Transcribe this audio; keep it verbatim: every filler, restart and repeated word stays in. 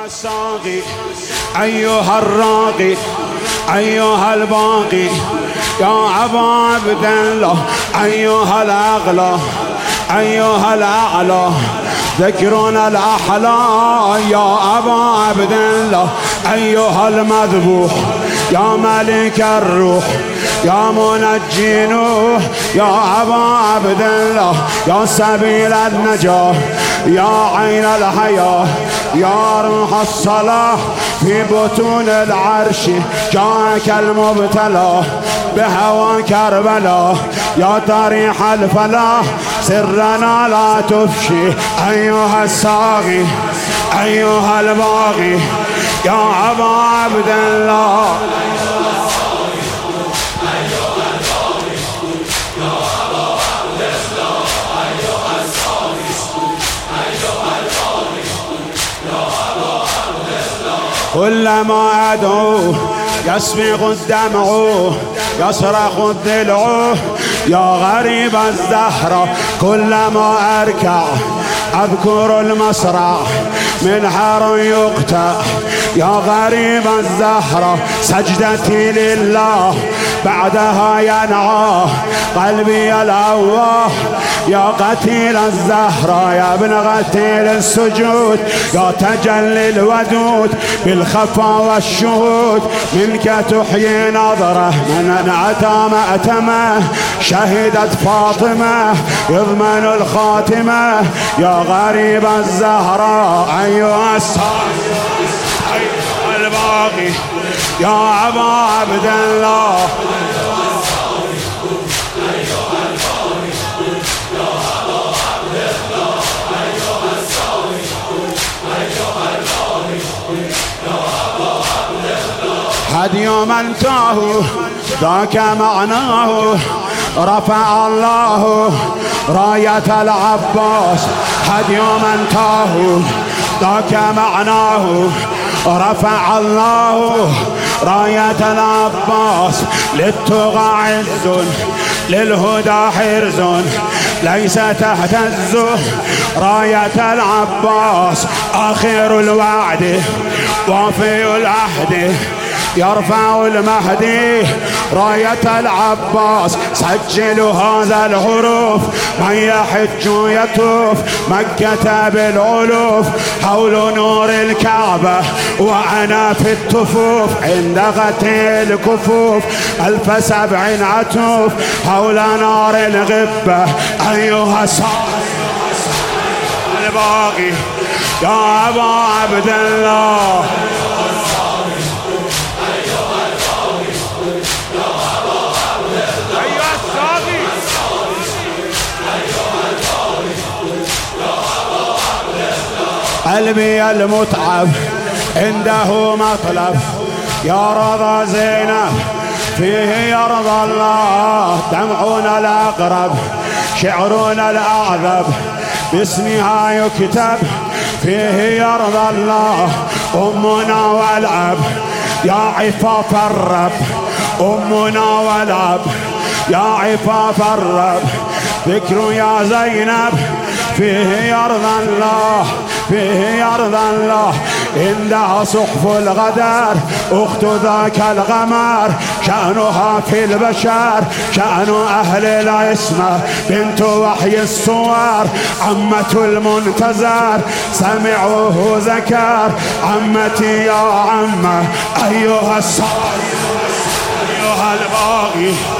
الساقي أيها الراقي أيها الباقي يا أبا عبد الله أيها الأغلى أيها الأعلى ذكرنا الأحلى يا أبا عبد الله أيها المذبوح يا ملك الروح يا منجي نوح يا أبا عبد الله يا سبيل النجاة يا عين الحياة يا روح الصلاح في بطون العرش جاءك المبتلى بهوى كربلاء يا طريح الفلاح سرنا لا تفشي أيها الساقي أيها الباغي يا أبا عبد الله كلما أدعو يسبق الدمع يصرخ الضلع يا غريب الزهرة كلما أركع أذكر المصرع من حر يقطع يا غريب الزهرة سجدتي لله بعدها ينعى قلبي الأواه يا قتيل الزهرة يا ابن قتيل السجود يا تجلي الودود بالخفا والشهود منك تحيي نظره من انعتى مأتمه شهدت فاطمة يضمن الخاتمة يا غريب الزهراء أيها الساقي أيها الباقي يا أبا عبد الله هدي من تاه ذاك معناه رفع الله راية العباس هدي من تاه ذاك معناه رفع الله راية العباس للطغى عز للهدى حرز ليس تهتز راية العباس آخر الوعد وفي العهد يرفع المهدي راية العباس سجلوا هذا الحروف من يحج يطوف مكة بالألوف حول نور الكعبة وأنا في الطفوف عند غتي الكفوف ألف سبع عتوف حول نار الغبة أيها الساقي الباقي يا أبا عبد الله قلبي المتعب عنده مطلب يا رضا زينب فيه يرضى الله دمعنا الأقرب شعرنا الأعذب باسمها يكتب فيه يرضى الله أمنا والأب يا عفاف الرب أمنا والأب يا عفاف الرب ذكر يا زينب فيه يرضى الله فيه يرضى الله عندها صحف الغدار أخت ذاك الغمار شأنها في البشر شأن أهل العصمة بنت وحي الصور عمة المنتظر سمعوه ذكر عمتي يا عمة أيها الصالح أيها الباقي